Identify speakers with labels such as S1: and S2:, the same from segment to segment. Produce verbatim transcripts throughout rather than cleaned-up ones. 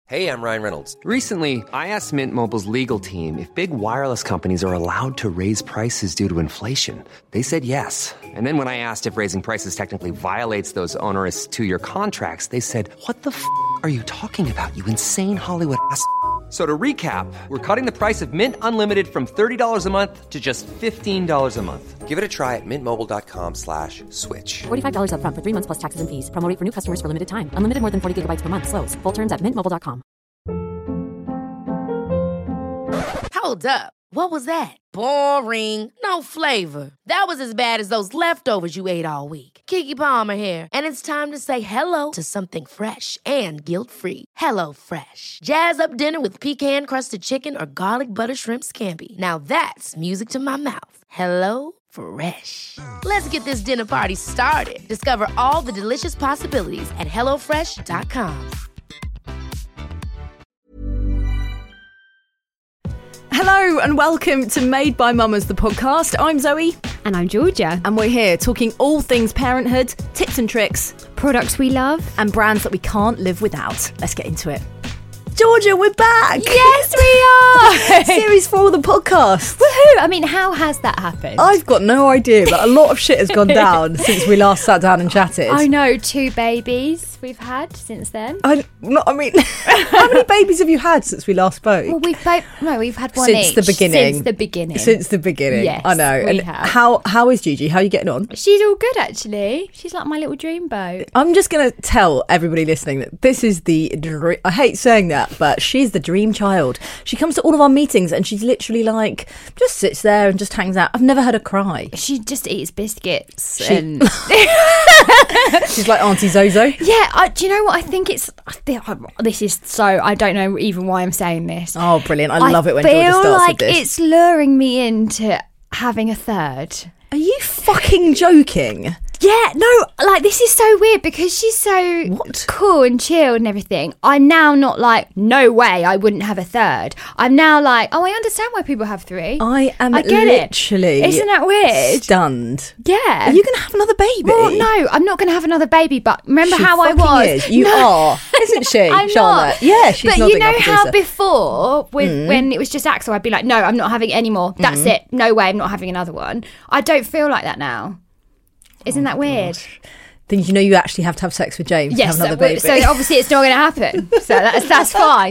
S1: Hey, I'm Ryan Reynolds. Recently, I asked Mint Mobile's legal team if big wireless companies are allowed to raise prices due to inflation. They said yes. And then when I asked if raising prices technically violates those onerous two-year contracts, they said, what the f*** are you talking about, you insane Hollywood ass f- So to recap, we're cutting the price of Mint Unlimited from thirty dollars a month to just fifteen dollars a month. Give it a try at mintmobile.com slash switch.
S2: forty-five dollars up front for three months plus taxes and fees. Promo rate for new customers for limited time. Unlimited more than forty gigabytes per month. Slows full terms at mint mobile dot com.
S3: Hold up. What was that? Boring. No flavor. That was as bad as those leftovers you ate all week. Keke Palmer here. And it's time to say hello to something fresh and guilt-free. Hello Fresh. Jazz up dinner with pecan-crusted chicken or garlic butter shrimp scampi. Now that's music to my mouth. Hello Fresh. Let's get this dinner party started. Discover all the delicious possibilities at hello fresh dot com.
S4: Hello and welcome to Made by Mamas, the podcast. I'm Zoe.
S5: And I'm Georgia.
S4: And we're here talking all things parenthood, tips and tricks,
S5: products we love,
S4: and brands that we can't live without. Let's get into it. Georgia, we're back!
S5: Yes, we are!
S4: Series four of the podcast.
S5: Woohoo! I mean, how has that happened?
S4: I've got no idea, but a lot of shit has gone down since we last sat down and chatted.
S5: I know, two babies we've had since then.
S4: I, no, I mean, how many babies have you had since we last spoke?
S5: Well, we've both, no, we've had one
S4: Since
S5: each.
S4: the beginning.
S5: Since the beginning.
S4: Since the beginning.
S5: Yes,
S4: I know.
S5: we
S4: And
S5: have.
S4: how how is Gigi? How are you getting on?
S5: She's all good, actually. She's like my little dreamboat.
S4: I'm just going to tell everybody listening that this is the, dr- I hate saying that, but she's the dream child. She comes to all of our meetings and she's literally like, just sits there and just hangs out. I've never heard her cry.
S5: She just eats biscuits.
S4: She-
S5: and
S4: She's like Auntie Zozo.
S5: Yeah, I, do you know what? I think it's, I think, this is so, I don't know even why I'm saying this.
S4: Oh, brilliant. I love it when Georgia
S5: I feel
S4: starts
S5: like
S4: with this.
S5: it's luring me into having a third.
S4: Are you fucking joking?
S5: Yeah, no, like this is so weird because she's so
S4: What?
S5: cool and chilled and everything. I'm now not like, no way, I wouldn't have a third. I'm now like, oh, I understand why people have three.
S4: I am
S5: I get
S4: literally
S5: it. Isn't that weird?
S4: stunned.
S5: Yeah.
S4: Are you going to have another baby?
S5: Well, no, I'm not going to have another baby, but remember
S4: She
S5: how I
S4: fucking
S5: was?
S4: is. You
S5: No.
S4: are, isn't she,
S5: I'm
S4: Charlotte?
S5: not.
S4: Yeah, she's
S5: But
S4: nodding
S5: you know
S4: like a
S5: how
S4: producer.
S5: before, with when it was just Axel, I'd be like, no, I'm not having any more. That's
S4: Mm.
S5: it. No way, I'm not having another one. I don't feel like that now. Isn't that weird?
S4: Then you know you actually have to have sex with James
S5: Yes,
S4: to have
S5: so,
S4: another baby.
S5: so obviously it's not going to happen. So that's that's fine.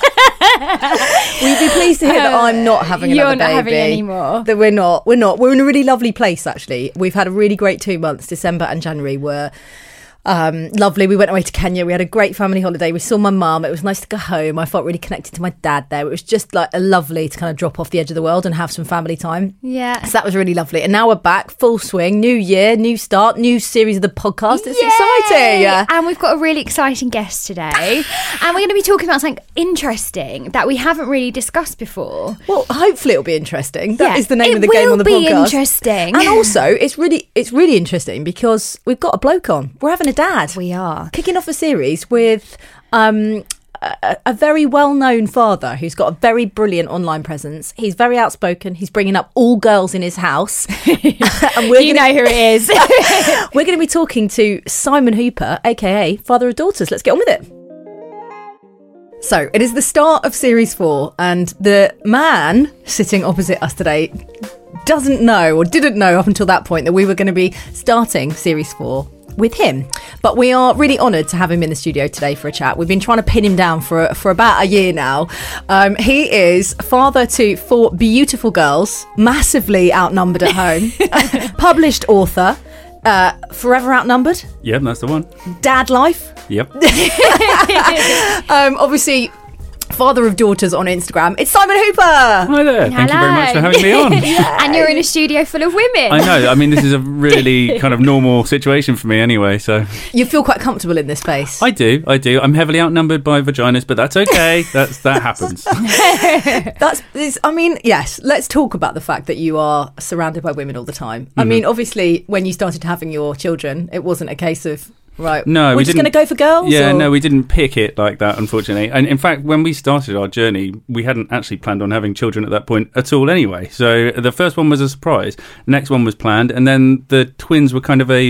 S4: We'd be pleased to hear that I'm not having
S5: You're
S4: another
S5: not
S4: baby.
S5: having any more.
S4: That we're not. We're not. We're in a really lovely place, actually. We've had a really great two months. December and January were um, lovely. We went away to Kenya. We had a great family holiday. We saw my mum. It was nice to go home. I felt really connected to my dad there. It was just like a lovely to kind of drop off the edge of the world and have some family time.
S5: Yeah.
S4: So that was really lovely. And now we're back, full swing, new year, new start, new series of the podcast. It's
S5: Yay!
S4: exciting. Yeah.
S5: And we've got a really exciting guest today. And we're going to be talking about something interesting that we haven't really discussed before.
S4: Well, hopefully it'll be interesting. That
S5: Yeah,
S4: is the name
S5: it
S4: of the game
S5: will
S4: on the
S5: be
S4: podcast.
S5: interesting.
S4: And also, it's really it's really interesting because we've got a bloke on. We're having a dad.
S5: We are.
S4: Kicking off a series with um, a, a very well-known father who's got a very brilliant online presence. He's very outspoken. He's bringing up all girls in his house. And we're
S5: You
S4: gonna,
S5: know who it is.
S4: we're going to be talking to Simon Hooper, a k a. Father of Daughters. Let's get on with it. So, it is the start of series four, and the man sitting opposite us today doesn't know, or didn't know up until that point, that we were going to be starting series four with him. But we are really honoured to have him in the studio today for a chat. We've been trying to pin him down for for about a year now. Um, he is father to four beautiful girls, massively outnumbered at home, published author, uh, forever outnumbered,
S6: Yep, that's the one.
S4: dad life,
S6: Yep.
S4: um, obviously father of daughters on Instagram. It's Simon Hooper.
S6: Hi there. Thank you very much for having me on.
S5: And you're in a studio full of women.
S6: I know. I mean, this is a really kind of normal situation for me anyway, so.
S4: You feel quite comfortable in this space.
S6: I do, I do. I'm heavily outnumbered by vaginas, but that's okay. That's That happens.
S4: That's, it's, I mean, yes, let's talk about the fact that you are surrounded by women all the time. I
S6: Mhm.
S4: mean, obviously, when you started having your children, it wasn't a case of, right,
S6: No,
S4: we're
S6: we
S4: just going to
S6: didn't-
S4: go for girls?
S6: Yeah,
S4: or?
S6: no, we didn't pick it like that, unfortunately. And in fact, when we started our journey, we hadn't actually planned on having children at that point at all anyway. So the first one was a surprise. The next one was planned. And then the twins were kind of a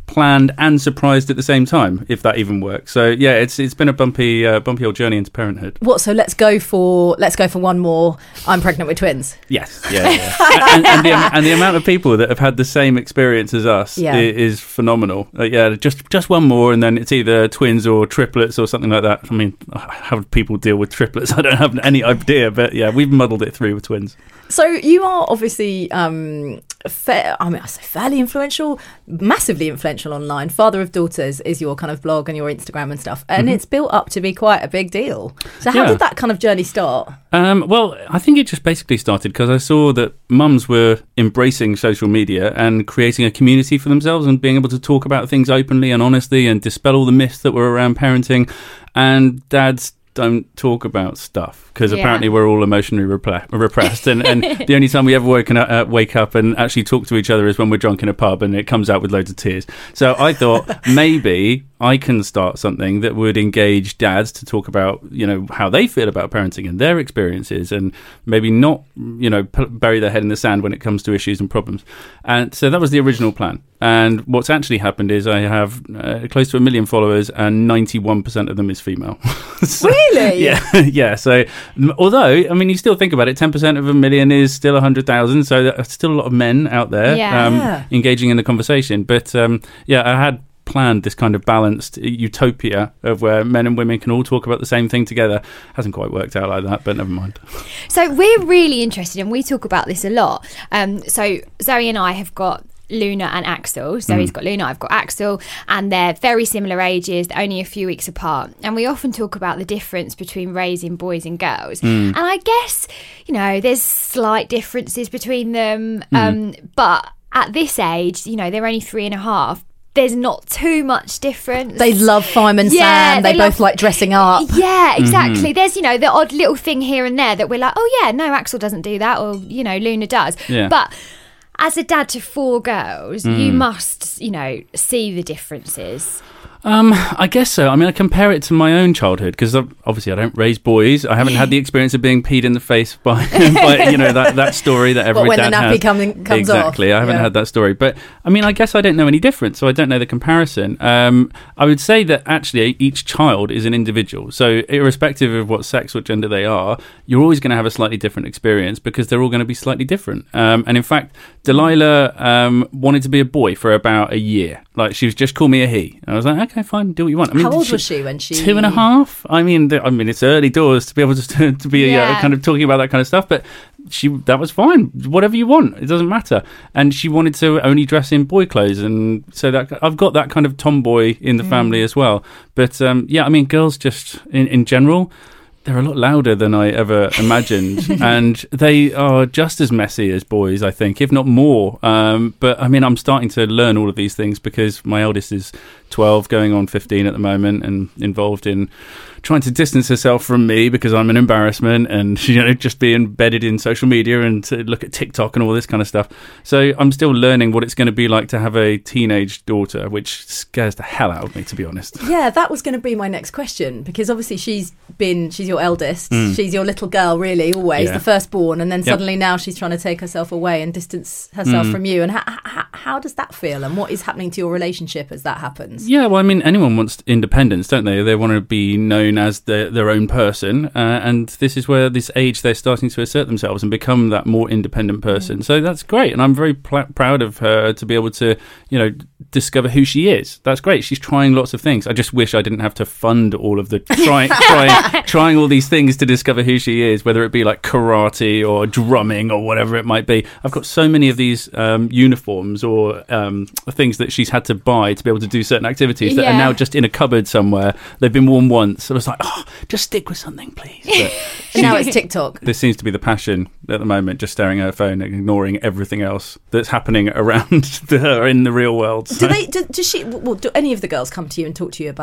S6: planned and surprised at the same time, if that even works. So yeah, it's it's been a bumpy uh, bumpy old journey into parenthood.
S4: What? So let's go for let's go for one more. I'm pregnant with twins.
S6: Yes, yeah, yeah. and, and, the, and the amount of people that have had the same experience as us
S4: Yeah.
S6: is, is phenomenal. Uh, yeah, just just one more, and then it's either twins or triplets or something like that. I mean, how do people deal with triplets? I don't have any idea, but yeah, we've muddled it through with twins.
S4: So you are obviously, um, fa- I mean, I say fairly influential, massively influential online. Father of Daughters is your kind of blog and your Instagram and stuff, and
S6: Mm-hmm.
S4: it's built up to be quite a big deal. So how
S6: Yeah.
S4: did that kind of journey start?
S6: Um, well, I think it just basically started because I saw that mums were embracing social media and creating a community for themselves and being able to talk about things openly and honestly and dispel all the myths that were around parenting. And dads don't talk about stuff because
S5: Yeah.
S6: apparently we're all emotionally repre- repressed and, and the only time we ever woken up, uh, wake up and actually talk to each other is when we're drunk in a pub and it comes out with loads of tears. So I thought maybe I can start something that would engage dads to talk about, you know, how they feel about parenting and their experiences, and maybe not, you know, p- bury their head in the sand when it comes to issues and problems. And so that was the original plan. And what's actually happened is I have uh, close to a million followers and ninety-one percent of them is female. So-
S4: Really?
S6: Yeah, yeah. So m- although, I mean, you still think about it, ten percent of a million is still one hundred thousand. So there's still a lot of men out there
S5: Yeah.
S6: um,
S4: Yeah.
S6: engaging in the conversation. But um, yeah, I had planned this kind of balanced utopia of where men and women can all talk about the same thing together. Hasn't quite worked out like that, but never mind.
S5: So we're really interested, and we talk about this a lot. Um, so Zoe and I have got Luna and Axel. Zoe's got Luna, I've got Axel, and they're very similar ages, they're only a few weeks apart. And we often talk about the difference between raising boys and girls. And I guess, you know, there's slight differences between them. Um, but at this age, you know, they're only three and a half. There's not too much difference.
S4: They love fireman
S5: Yeah,
S4: Sam. They,
S5: they
S4: both
S5: love-
S4: like dressing up.
S5: Yeah, exactly. There's, you know, the odd little thing here and there that we're like, oh yeah, no, Axel doesn't do that, or, you know, Luna does.
S6: Yeah.
S5: But as a dad to four girls, you must, you know, see the differences.
S6: Um, I guess so. I mean, I compare it to my own childhood because obviously I don't raise boys. I haven't had the experience of being peed in the face by, by you know, that, that story that every
S4: But when the
S6: dad
S4: nappy
S6: has.
S4: coming- comes off.
S6: Exactly. I haven't
S4: Yeah.
S6: had that story. But, I mean, I guess I don't know any different, so I don't know the comparison. Um, I would say that actually each child is an individual. So irrespective of what sex or gender they are, you're always going to have a slightly different experience because they're all going to be slightly different. Um, and in fact, Delilah um, wanted to be a boy for about a year. Like, she was just call me a he. And I was like, okay, fine, do what you want. I mean,
S4: How old was she when she?
S6: Two and a half. I mean, th- I mean, it's early doors to be able to to be uh,
S5: Yeah.
S6: kind of talking about that kind of stuff. But she, that was fine. Whatever you want, it doesn't matter. And she wanted to only dress in boy clothes, and so that I've got that kind of tomboy in the family as well. But um, yeah, I mean, girls just in, in general, they're a lot louder than I ever imagined, and they are just as messy as boys, I think, if not more. Um, but I mean, I'm starting to learn all of these things because my eldest is twelve, going on fifteen at the moment, and involved in trying to distance herself from me because I'm an embarrassment, and you know, just be embedded in social media and to look at TikTok and all this kind of stuff. So I'm still learning what it's going to be like to have a teenage daughter, which scares the hell out of me, to be honest.
S4: Yeah, that was going to be my next question, because obviously she's been, she's your eldest,
S6: Mm.
S4: she's your little girl, really, always,
S6: Yeah.
S4: the firstborn, and then
S6: Yep.
S4: suddenly now she's trying to take herself away and distance herself
S6: Mm.
S4: from you. And how, how, how does that feel, and what is happening to your relationship as that happens?
S6: Yeah, well, I mean, anyone wants independence, don't they? They want to be known as their, their own person, uh, and this is where this age they're starting to assert themselves and become that more independent person. So that's great, and I'm very pl- proud of her to be able to, you know, discover who she is. That's great. She's trying lots of things. I just wish I didn't have to fund all of the try, try, trying all these things to discover who she is, whether it be like karate or drumming or whatever it might be. I've got so many of these um, uniforms or um, things that she's had to buy to be able to do certain activities that
S5: Yeah.
S6: are now just in a cupboard somewhere. They've been worn once. I was like, oh, just stick with something, please. But
S4: And now it's TikTok.
S6: this seems to be the passion at the moment, just staring at her phone and ignoring everything else that's happening around her in the real world.
S4: Do they? Do, does she? Well, do any of the girls come to you and talk to you about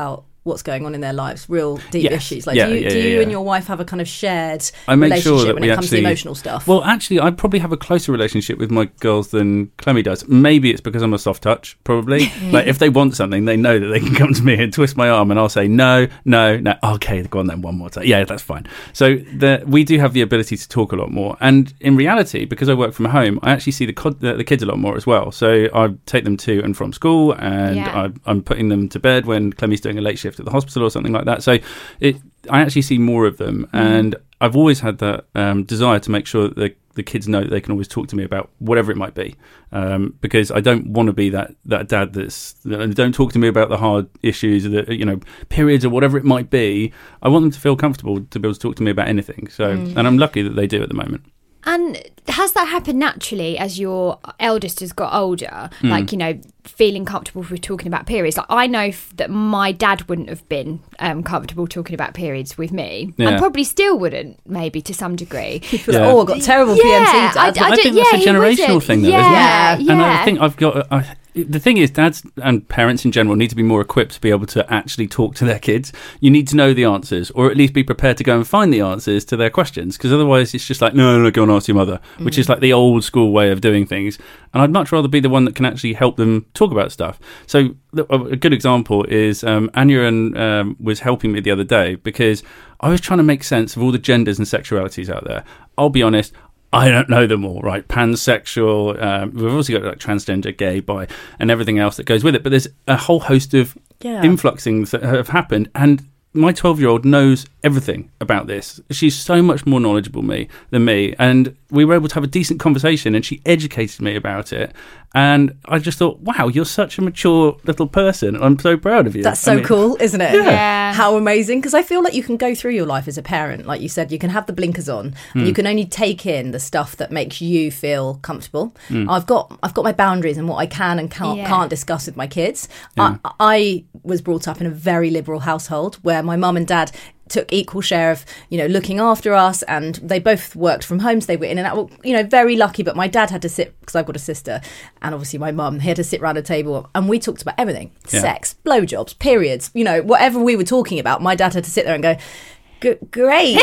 S4: what's going on in their lives, real deep
S6: Yes.
S4: issues. Like,
S6: Yeah,
S4: do you,
S6: yeah,
S4: do you
S6: yeah,
S4: and
S6: yeah.
S4: your wife have a kind of shared
S6: I make
S4: relationship
S6: sure that
S4: when
S6: we
S4: it comes
S6: actually,
S4: to the emotional stuff?
S6: Well, actually, I probably have a closer relationship with my girls than Clemmy does. Maybe it's because I'm a soft touch, probably. Like, if they want something, they know that they can come to me and twist my arm and I'll say, no, no, no. Okay, go on then one more time. Yeah, that's fine. So the, we do have the ability to talk a lot more. And in reality, because I work from home, I actually see the, co- the, the kids a lot more as well. So I take them to and from school, and
S5: Yeah.
S6: I, I'm putting them to bed when Clemmy's doing a late shift at the hospital or something like that. So it, I actually see more of them, and I've always had that um, desire to make sure that the, the kids know that they can always talk to me about whatever it might be, um, because I don't want to be that that dad that's that don't talk to me about the hard issues, the you know periods or whatever it might be. I want them to feel comfortable to be able to talk to me about anything. So, and I'm lucky that they do at the moment.
S5: And has that happened naturally as your eldest has got older?
S6: Hmm.
S5: Like, you know, feeling comfortable with talking about periods? Like, I know f- that my dad wouldn't have been um, comfortable talking about periods with me,
S6: Yeah.
S5: and probably still wouldn't, maybe to some degree.
S4: He feels
S6: Yeah.
S4: like, oh, I've got terrible P M T, Dad.
S5: I, I,
S6: I
S5: don't-
S6: think that's
S5: yeah,
S6: a
S5: he
S6: generational
S5: wouldn't.
S6: thing, though,
S5: yeah,
S6: isn't it?
S5: Yeah,
S6: And I think I've got. I, the thing is, dads and parents in general need to be more equipped to be able to actually talk to their kids. You need to know the answers, or at least be prepared to go and find the answers to their questions, because otherwise it's just like, no, no, go and ask your mother, which is like the old school way of doing things. And I'd much rather be the one that can actually help them talk about stuff. So the- a good example is um, Anya and, um, was helping me the other day because I was trying to make sense of all the genders and sexualities out there. I'll be honest, I don't know them all, right? Pansexual, um, we've also got like transgender, gay, bi, and everything else that goes with it. But there's a whole host of
S4: Yeah.
S6: influxings that have happened, and my twelve-year-old knows everything about this. She's so much more knowledgeable me than me, and we were able to have a decent conversation, and she educated me about it. And I just thought, wow, you're such a mature little person. I'm so proud of you.
S4: That's so
S6: I mean,
S4: cool, isn't it?
S5: Yeah.
S4: How amazing. Because I feel like you can go through your life as a parent. Like you said, you can have the blinkers on and you can only take in the stuff that makes you feel comfortable. I've got I've got my boundaries and what I can and can't,
S5: Yeah.
S4: can't discuss with my kids. I, I was brought up in a very liberal household where my mum and dad took equal share of, you know, looking after us, and they both worked from home, so they were in and out. Well, you know, very lucky, but my dad had to sit, because I've got a sister, and obviously my mum, he had to sit around a table, and we talked about everything.
S6: Yeah.
S4: Sex, blowjobs, periods, you know, whatever we were talking about, my dad had to sit there and go, "G- great.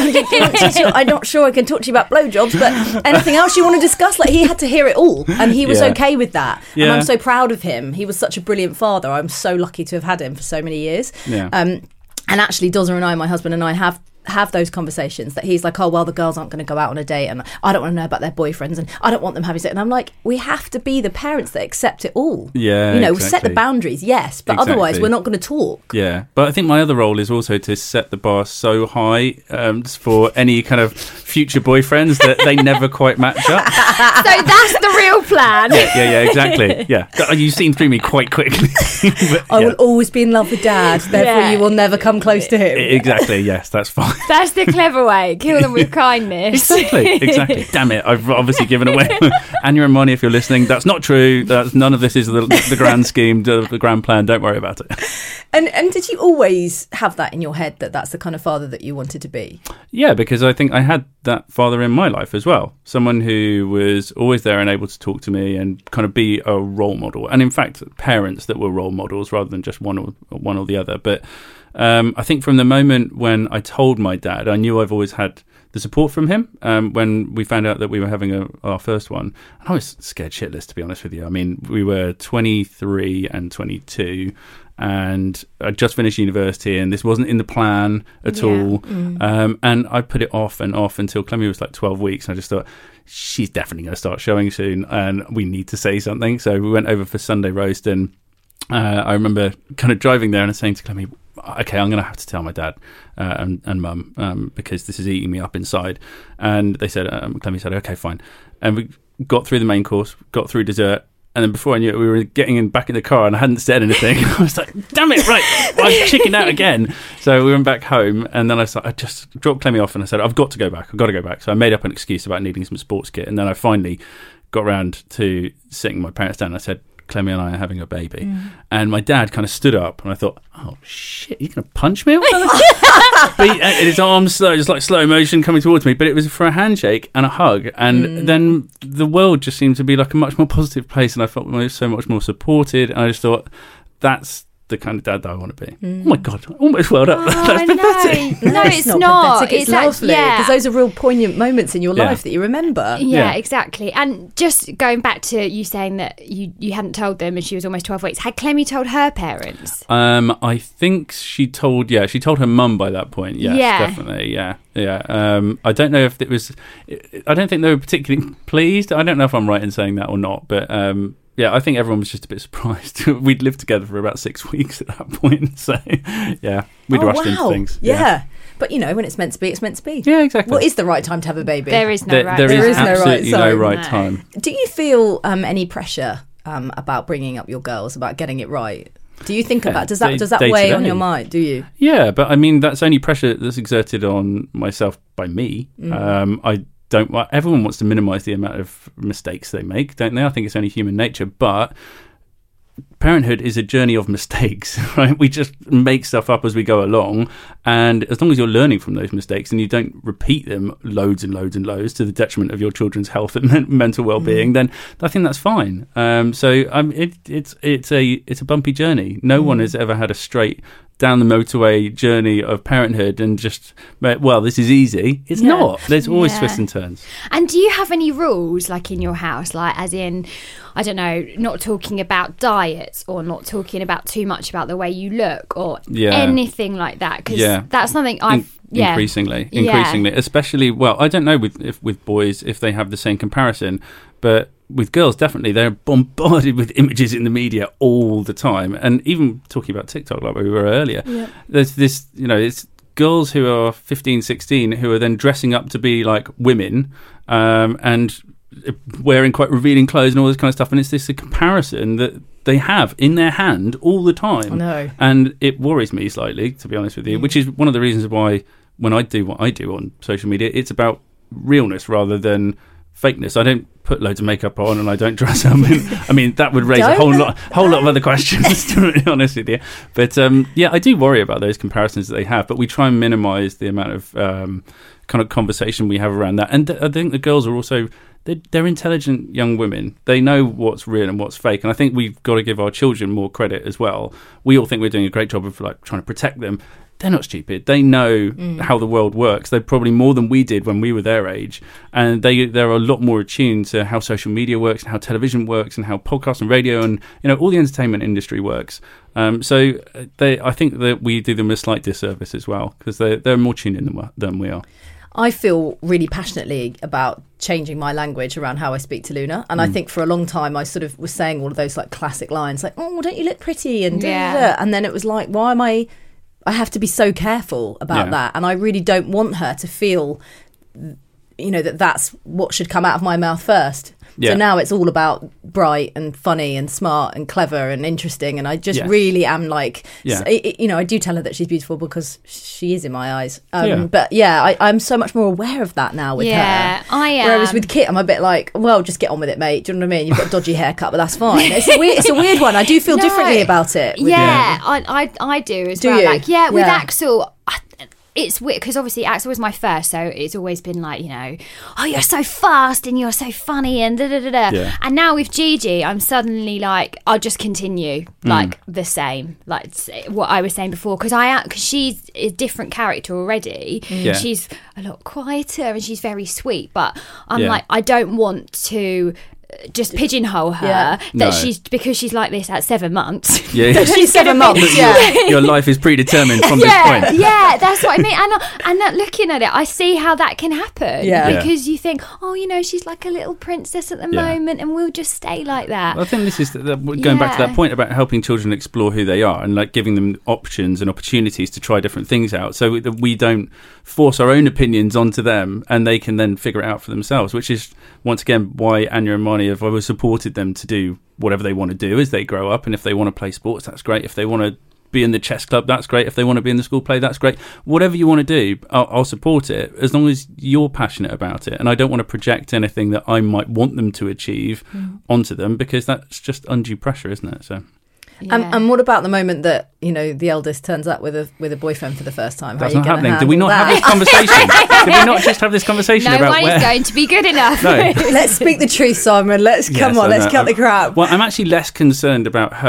S4: I'm not sure I can talk to you about blowjobs, but anything else you want to discuss?" Like, he had to hear it all, and he was
S6: Yeah.
S4: okay with that. And
S6: Yeah.
S4: I'm so proud of him. He was such a brilliant father. I'm so lucky to have had him for so many years.
S6: Yeah.
S4: Um, and actually, Dozza and I, my husband and I, have have those conversations that he's like, oh, well, the girls aren't going to go out on a date, and I don't want to know about their boyfriends, and I don't want them having sex. And I'm like, we have to be the parents that accept it all.
S6: Yeah,
S4: you know, set
S6: exactly.
S4: the boundaries, yes, but
S6: Exactly.
S4: otherwise we're not going to talk.
S6: Yeah, but I think my other role is also to set the bar so high um, for any kind of future boyfriends that they never quite match up.
S5: So that's the real plan.
S6: Yeah, yeah, yeah, exactly. Yeah, you've seen through me quite quickly. But,
S4: I
S6: yeah.
S4: will always be in love with Dad, therefore
S5: Yeah.
S4: you will never come close to him.
S6: Exactly. Yes, that's fine.
S5: That's the clever way. Kill them with kindness.
S6: Exactly, exactly. Damn it, I've obviously given away. Anya and Moni, if you're listening, that's not true. That's none of this is the, the grand scheme, the, the grand plan. Don't worry about it.
S4: And and did you always have that in your head, that that's the kind of father that you wanted to be?
S6: Yeah, because I think I had that father in my life as well. Someone who was always there and able to talk to me and kind of be a role model. And in fact, parents that were role models rather than just one or one or the other. But um, I think from the moment when I told my dad, I knew I've always had the support from him. Um, when we found out that we were having a, our first one, and I was scared shitless, to be honest with you. I mean, we were twenty-three and twenty-two. And I just finished university, and this wasn't in the plan at
S5: Yeah.
S6: all. Um, and I put it off and off until Clemmy was like twelve weeks. And I just thought, she's definitely going to start showing soon, and we need to say something. So we went over for Sunday roast, and uh, I remember kind of driving there and saying to Clemmy, okay, I'm going to have to tell my dad uh, and, and mum um, because this is eating me up inside. And they said, um, Clemmy said, okay, fine. And we got through the main course, got through dessert. And then before I knew it, we were getting in back in the car, and I hadn't said anything. I was like, damn it, right. I was chickened out again. So we went back home, and then I, started, I just dropped Clemmy off, and I said, I've got to go back. I've got to go back. So I made up an excuse about needing some sports kit. And then I finally got around to sitting my parents down, and I said, Clemmy and I are having a baby. Mm. And my dad kind of stood up, and I thought, oh, shit, you're going to punch me? But he, and his arms slow, just like slow motion coming towards me. But it was for a handshake and a hug. And mm. then the world just seemed to be like a much more positive place. And I felt so much more supported. And I just thought, that's the kind of dad that I want to be. Mm. Oh my God, almost welled up.
S5: Oh,
S6: That's pathetic.
S5: No, no, it's, it's not.
S4: Pathetic. It's, it's lovely because
S5: yeah.
S4: those are real poignant moments in your
S6: yeah.
S4: life that you remember.
S5: Yeah,
S6: yeah,
S5: exactly. And just going back to you saying that you, you hadn't told them and she was almost twelve weeks, had Clemmy told her parents?
S6: Um, I think she told, yeah, she told her mum by that point. Yes,
S5: yeah.
S6: definitely, yeah, yeah. Um, I don't know if it was, I don't think they were particularly pleased. I don't know if I'm right in saying that or not, but um, yeah, I think everyone was just a bit surprised. We'd lived together for about six weeks at that point, so yeah, we'd
S4: oh,
S6: rushed
S4: wow.
S6: into things.
S4: Yeah.
S6: yeah,
S4: but you know, when it's meant to be, it's meant to be.
S6: Yeah, exactly.
S4: What is the right time to have a baby?
S5: There is no
S6: there,
S5: right
S6: there
S5: time.
S6: is,
S4: There is no right
S6: absolutely no
S4: time.
S6: right
S5: No.
S6: time.
S4: Do you feel um, any pressure um, about bringing up your girls, about getting it right? Do you think
S6: Yeah,
S4: about does that
S6: day-
S4: does that
S6: day to
S4: weigh on
S6: day.
S4: your mind? Do you?
S6: Yeah, but I mean, that's only pressure that's exerted on myself by me.
S4: Mm.
S6: Um, I don't want, everyone wants to minimise the amount of mistakes they make, don't they? I think it's only human nature, but parenthood is a journey of mistakes, right? We just make stuff up as we go along, and as long as you're learning from those mistakes and you don't repeat them loads and loads and loads to the detriment of your children's health and men- mental well-being, mm. then I think that's fine. Um, so um, it, it's it's a it's a bumpy journey. No mm. one has ever had a straight down the motorway journey of parenthood and just, well, this is easy. It's yeah. not. There's always
S5: yeah.
S6: twists and turns.
S5: And do you have any rules, like in your house, like as in, I don't know, not talking about diets or not talking about too much about the way you look or
S6: yeah.
S5: anything like that? Because
S6: yeah.
S5: that's something I've...
S6: In-
S5: yeah.
S6: Increasingly,
S5: Yeah.
S6: increasingly, especially, well, I don't know with if, with boys if they have the same comparison, but with girls, definitely, they're bombarded with images in the media all the time. And even talking about TikTok, like we were earlier,
S4: yeah.
S6: there's this, you know, it's girls who are fifteen, sixteen who are then dressing up to be like women um, and wearing quite revealing clothes and all this kind of stuff. And it's this a comparison that they have in their hand all the time.
S4: I know.
S6: And it worries me slightly, to be honest with you, mm. which is one of the reasons why when I do what I do on social media, it's about realness rather than fakeness. I don't put loads of makeup on and I don't dress up. In, I mean, that would raise
S4: Don't.
S6: a whole lot, whole lot of other questions, to be honest with you. But um, yeah, I do worry about those comparisons that they have, but we try and minimise the amount of um, kind of conversation we have around that. And th- I think the girls are also, they're, they're intelligent young women. They know what's real and what's fake. And I think we've got to give our children more credit as well. We all think we're doing a great job of like trying to protect them. They're not stupid. They know mm. how the world works. They're probably more than we did when we were their age. And they, they're a lot more attuned to how social media works and how television works and how podcast and radio and, you know, all the entertainment industry works. Um, so they, I think that we do them a slight disservice as well because they're, they're more tuned in than, than we are.
S4: I feel really passionately about changing my language around how I speak to Luna. And mm. I think for a long time I sort of was saying all of those like classic lines like, oh, don't you look pretty? And,
S5: yeah.
S4: da, da, da. And then it was like, why am I... I have to be so careful about
S6: yeah.
S4: that. And I really don't want her to feel, you know, that that's what should come out of my mouth first.
S6: Yeah.
S4: So now it's all about bright and funny and smart and clever and interesting. And I just
S6: yes.
S4: really am like,
S6: yeah.
S4: so, you know, I do tell her that she's beautiful because she is in my eyes. Um,
S6: yeah.
S4: But yeah, I, I'm so much more aware of that now with
S5: yeah,
S4: her.
S5: I am.
S4: Whereas with Kit, I'm a bit like, well, just get on with it, mate. Do you know what I mean? You've got a dodgy haircut, but that's fine. It's a weird, it's a weird one. I do feel
S5: No.
S4: differently about it. with
S5: Yeah,
S4: her.
S5: I, I I do as
S4: Do
S5: well.
S4: you?
S5: Like, yeah, with
S4: Yeah.
S5: Axel, I, it's weird because obviously Axel was my first, so it's always been like, you know, oh, you're so fast and you're so funny and da da da da.
S6: Yeah.
S5: And now with Gigi, I'm suddenly like, I'll just continue like mm. the same, like what I was saying before, because I because she's a different character already.
S6: Mm. Yeah.
S5: She's a lot quieter and she's very sweet, but I'm
S6: Yeah.
S5: like, I don't want to just pigeonhole her
S4: Yeah.
S5: that
S6: No.
S5: she's because she's like this at seven months.
S6: Yeah.
S5: that she's
S4: Seven
S5: gonna be-
S4: months, yeah.
S6: Your life is predetermined from
S5: yeah,
S6: this point.
S5: yeah, that's what I mean. And and that looking at it, I see how that can happen.
S4: Yeah.
S5: because you think, oh, you know, she's like a little princess at the
S6: Yeah.
S5: moment, and we'll just stay like that.
S6: I think this is the, the, going back to
S5: Yeah.
S6: that point about helping children explore who they are and like giving them options and opportunities to try different things out, so that we don't force our own opinions onto them and they can then figure it out for themselves. Which is once again why Anya and Marnie have always supported them to do whatever they want to do as they grow up. And if they want to play sports, that's great. If they want to be in the chess club, that's great. If they want to be in the school play, that's great. Whatever you want to do, I'll, I'll support it as long as you're passionate about it. And I don't want to project anything that I might want them to achieve mm. onto them, because that's just undue pressure, isn't it? So.
S5: Yeah.
S4: Um, and what about the moment that, you know, the eldest turns up with a with a boyfriend for the first time? How
S6: That's
S4: are you
S6: not
S4: gonna
S6: happening. Did we not
S4: handle
S6: have this
S4: that?
S6: conversation? Did we not just have this conversation
S5: no
S6: about
S5: one
S6: where?
S5: is going to be good enough.
S6: No.
S4: Let's speak the truth, Simon. Let's come
S6: Yes,
S4: on.
S6: I
S4: Let's
S6: know.
S4: cut the crap.
S6: Well, I'm actually less concerned about her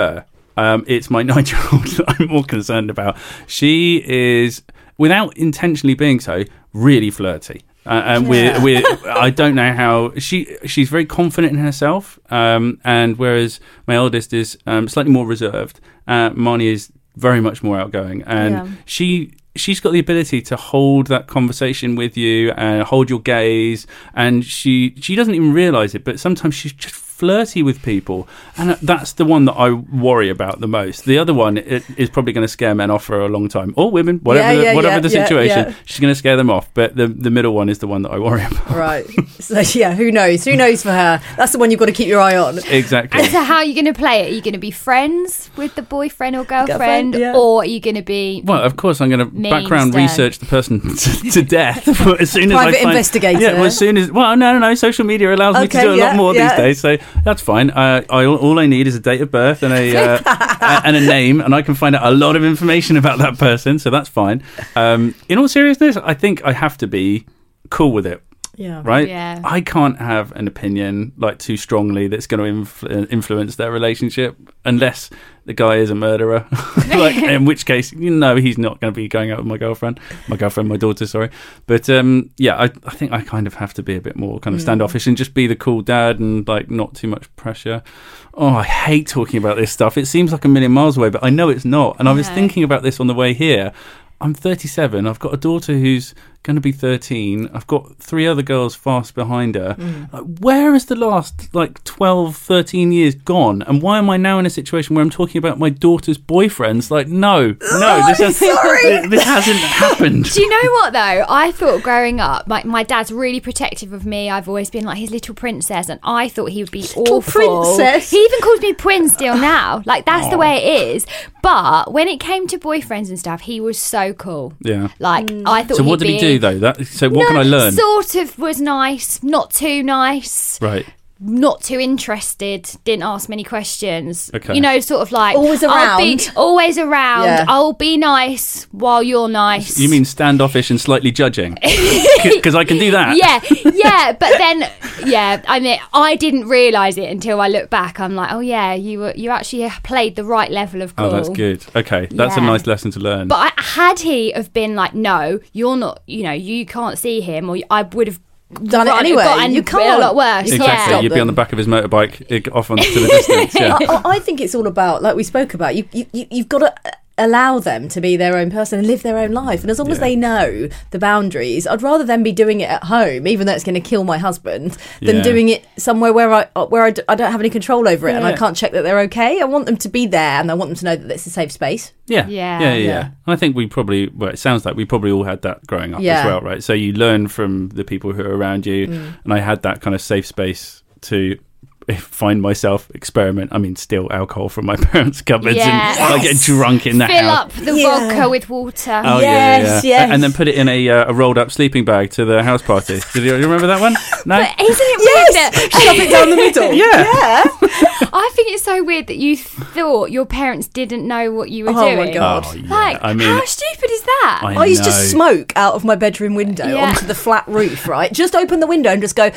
S6: Um, it's my nine-year-old that I'm more concerned about. She is, without intentionally being so, really flirty. Uh, and
S4: Yeah.
S6: we're, we're, I don't know how she she's very confident in herself, um, and whereas my eldest is um, slightly more reserved, uh, Marnie is very much more outgoing, and
S5: Yeah.
S6: she she's got the ability to hold that conversation with you and hold your gaze, and she she doesn't even realise it, but sometimes she's just flirty with people, and that's the one that I worry about the most. The other one it, is probably going to scare men off for a long time, or women, whatever,
S4: Yeah, yeah,
S6: whatever
S4: yeah,
S6: the
S4: yeah,
S6: situation.
S4: yeah.
S6: She's going to scare them off. But the the middle one is the one that I worry about.
S4: Right. So yeah, who knows? Who knows for her? That's the one you've got to keep your eye on.
S6: Exactly.
S5: And so how are you going to play it? Are you going to be friends with the boyfriend or girlfriend?
S4: Girlfriend, yeah.
S5: Or are you going to be...
S6: Well, of course, I'm going to
S5: Mean
S6: background
S5: stern.
S6: research the person to, to death as soon as I
S4: Private
S6: find,
S4: investigator.
S6: Yeah, well, as soon as well, no, no, no. Social media allows me to
S4: Okay,
S6: do a
S4: yeah,
S6: lot more
S4: yeah.
S6: these days, so that's fine. Uh, I all I need is a date of birth and a uh, and a name, and I can find out a lot of information about that person, so that's fine. Um, in all seriousness, I think I have to be cool with it.
S4: Yeah.
S6: Right?
S5: Yeah.
S6: I can't have an opinion like too strongly that's going to influ- influence their relationship unless the guy is a murderer. Like, in which case, you know, he's not going to be going out with my girlfriend, my girlfriend, my daughter, sorry. But um, yeah, I, I think I kind of have to be a bit more kind of standoffish and just be the cool dad and like not too much pressure. Oh, I hate talking about this stuff. It seems like a million miles away, but I know it's not. And I was
S5: No.
S6: thinking about this on the way here. I'm thirty-seven. I've got a daughter who's going to be thirteen. I've got three other girls fast behind her.
S4: Mm.
S6: Like, where has the last like twelve, thirteen years gone? And why am I now in a situation where I'm talking about my daughter's boyfriends? Like, no, no,
S4: Oh,
S6: this, has,
S4: sorry.
S6: this hasn't happened.
S5: Do you know what though? I thought growing up, my, my dad's really protective of me. I've always been like his little princess, and I thought he would be awful.
S4: princess?
S5: He even calls me Prin still now. Like that's the way it is. But when it came to boyfriends and stuff, he was so cool.
S6: Yeah.
S5: Like I thought.
S6: So what
S5: he'd
S6: did he
S5: be-
S6: do though? That so what
S5: No,
S6: can I learn?
S5: Sort of was nice, not too nice.
S6: Right.
S5: Not too interested, didn't ask many questions.
S6: Okay.
S5: You know, sort of like
S4: Always
S5: I'll be
S4: around.
S5: always around.
S4: Yeah.
S5: I'll be nice while you're nice.
S6: You mean standoffish and slightly judging? Because I can do that.
S5: Yeah, yeah, but then yeah, I mean, I didn't realise it until I look back. I'm like, oh yeah, you were you actually played the right level of cool.
S6: Oh, that's good. Okay, that's a
S5: Yeah.
S6: nice lesson to learn.
S5: But I, had he have been like, no, you're not, you know, you can't see him, or I would have
S4: Done it
S5: run-
S4: anyway.
S5: gotten
S4: You
S5: a
S4: can't.
S5: lot worse.
S6: Exactly.
S5: Yeah.
S4: Stop
S6: You'd be
S4: them.
S6: on the back of his motorbike ig- off onto the distance. Yeah.
S4: I, I think it's all about, like we spoke about, you, you, you- you've got to allow them to be their own person and live their own life. And as long as
S6: Yeah.
S4: they know the boundaries, I'd rather them be doing it at home, even though it's going to kill my husband, than
S6: Yeah.
S4: doing it somewhere where I where I, d- I don't have any control over it and I
S6: Yeah.
S4: can't check that they're okay. I want them to be there and I want them to know that it's a safe space.
S6: Yeah.
S5: Yeah.
S6: Yeah, yeah, yeah.
S4: Yeah.
S6: And I think we probably, well, it sounds like we probably all had that growing up as
S4: Yeah.
S6: well, right? So you learn from the people who are around you.
S4: Mm.
S6: And I had that kind of safe space to find myself, experiment. I mean, steal alcohol from my parents' cupboards
S5: Yes.
S6: and like get drunk in the
S5: Fill
S6: house.
S5: up the
S4: Yeah.
S5: vodka with water.
S6: Oh,
S4: Yes,
S6: yeah, yeah, yeah.
S4: yes.
S6: And then put it in a, uh, a rolled up sleeping bag to the house party. Did you, you remember that one? No?
S5: But isn't it weird that
S4: Shove it down the middle.
S6: Yeah.
S4: Yeah.
S5: I think it's so weird that you thought your parents didn't know what you were
S4: Oh,
S5: doing.
S4: my God.
S6: Oh, yeah.
S5: Like,
S6: I mean,
S5: how stupid is that?
S6: I
S4: I used to
S6: know.
S4: smoke out of my bedroom window
S5: Yeah.
S4: onto the flat roof, right? Just open the window and just go.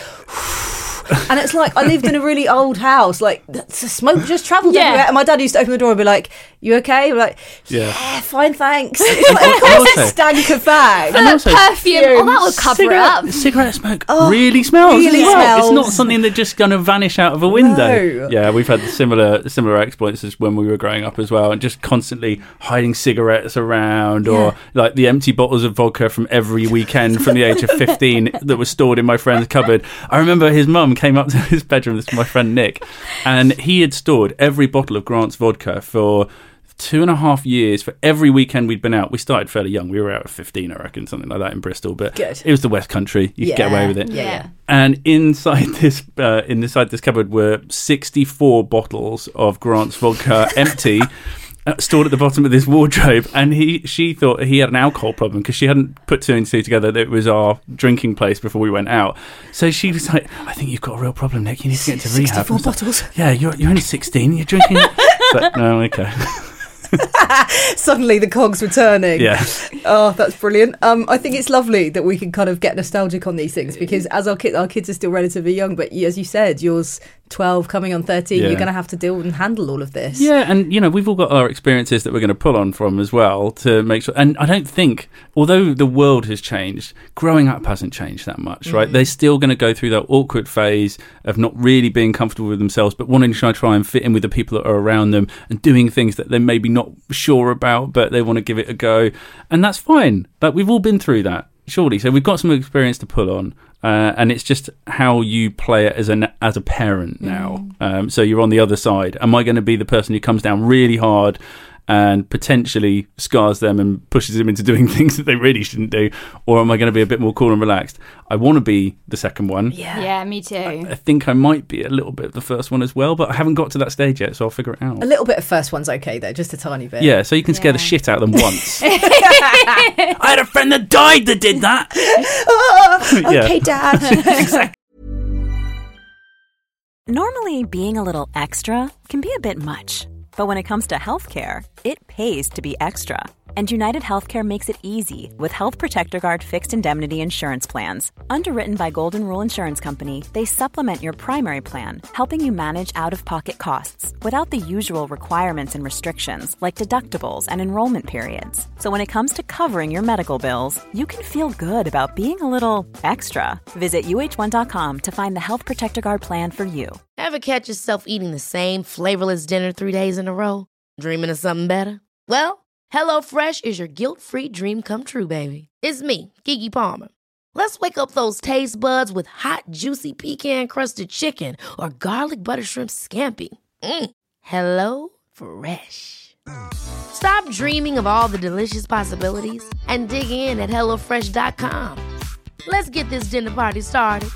S4: And it's like I lived in a really old house. Like the smoke just travelled
S5: Yeah.
S4: everywhere. And my dad used to open the door and be like, "You okay?" I'm like,
S6: Yeah.
S4: "Yeah, fine, thanks." It's like, of course,
S6: also-
S4: it stank of bag.
S6: And also-
S5: Perfume. Oh, that will cover
S6: cigarette,
S5: it up.
S6: cigarette smoke really smells.
S4: really
S6: as well. It's
S4: smells.
S6: not something that's just going to vanish out of a window.
S4: No.
S6: Yeah, we've had similar similar exploits as when we were growing up as well, and just constantly hiding cigarettes around, or like the empty bottles of vodka from every weekend from the age of fifteen that was stored in my friend's cupboard. I remember his mum came up to his bedroom. This is my friend Nick, and he had stored every bottle of Grant's vodka for two and a half years for every weekend we'd been out. We started fairly young. We were out at fifteen, I reckon, something like that in Bristol. But
S4: Good.
S6: it was the West Country. You could get away with it.
S4: Yeah.
S5: Yeah.
S6: And inside this, uh, inside this cupboard were sixty-four bottles of Grant's vodka, empty, uh, stored at the bottom of this wardrobe. And he, she thought he had an alcohol problem because she hadn't put two and two together that it was our drinking place before we went out. So she was like, "I think you've got a real problem, Nick. You need to get into rehab."
S4: sixty-four
S6: I was like,
S4: bottles.
S6: Yeah, you're you're only sixteen. You're drinking. But no, okay.
S4: Suddenly the cogs were turning.
S6: Yeah.
S4: Oh, that's brilliant. Um, I think it's lovely that we can kind of get nostalgic on these things because as our kids, our kids are still relatively young, but as you said, yours twelve, coming on thirteen,
S6: Yeah.
S4: you're going to have to deal and handle all of this.
S6: Yeah, and you know, we've all got our experiences that we're going to pull on from as well to make sure. And I don't think, although the world has changed, growing up hasn't changed that much, right?
S4: Mm.
S6: They're still going to go through that awkward phase of not really being comfortable with themselves, but wanting to try, try and fit in with the people that are around them and doing things that they're maybe not sure about, but they want to give it a go. And that's fine. Like, we've all been through that, surely. So we've got some experience to pull on. Uh, and it's just how you play it as an as a parent now. Mm. Um, so you're on the other side. Am I going to be the person who comes down really hard and potentially scars them and pushes them into doing things that they really shouldn't do? Or am I going to be a bit more cool and relaxed? I want to be the second one.
S5: Yeah, yeah, me too.
S6: I, I think I might be a little bit of the first one as well, but I haven't got to that stage yet, so I'll figure it out.
S4: A little bit of first one's okay, though, just a tiny bit.
S6: Yeah, so you can scare
S5: Yeah.
S6: the shit out of them once. I had a friend that died that did that.
S4: Oh, okay,
S6: Yeah.
S4: Dad.
S7: Normally, being a little extra can be a bit much. But when it comes to healthcare, it pays to be extra. And United Healthcare makes it easy with Health Protector Guard fixed indemnity insurance plans. Underwritten by Golden Rule Insurance Company, they supplement your primary plan, helping you manage out-of-pocket costs without the usual requirements and restrictions like deductibles and enrollment periods. So when it comes to covering your medical bills, you can feel good about being a little extra. Visit U H one dot com to find the Health Protector Guard plan for you.
S3: Ever catch yourself eating the same flavorless dinner three days in a row? Dreaming of something better? Well, HelloFresh is your guilt-free dream come true, baby. It's me, Keke Palmer. Let's wake up those taste buds with hot, juicy pecan-crusted chicken or garlic butter shrimp scampi. Mm. Hello Fresh. Stop dreaming of all the delicious possibilities and dig in at hello fresh dot com. Let's get this dinner party started.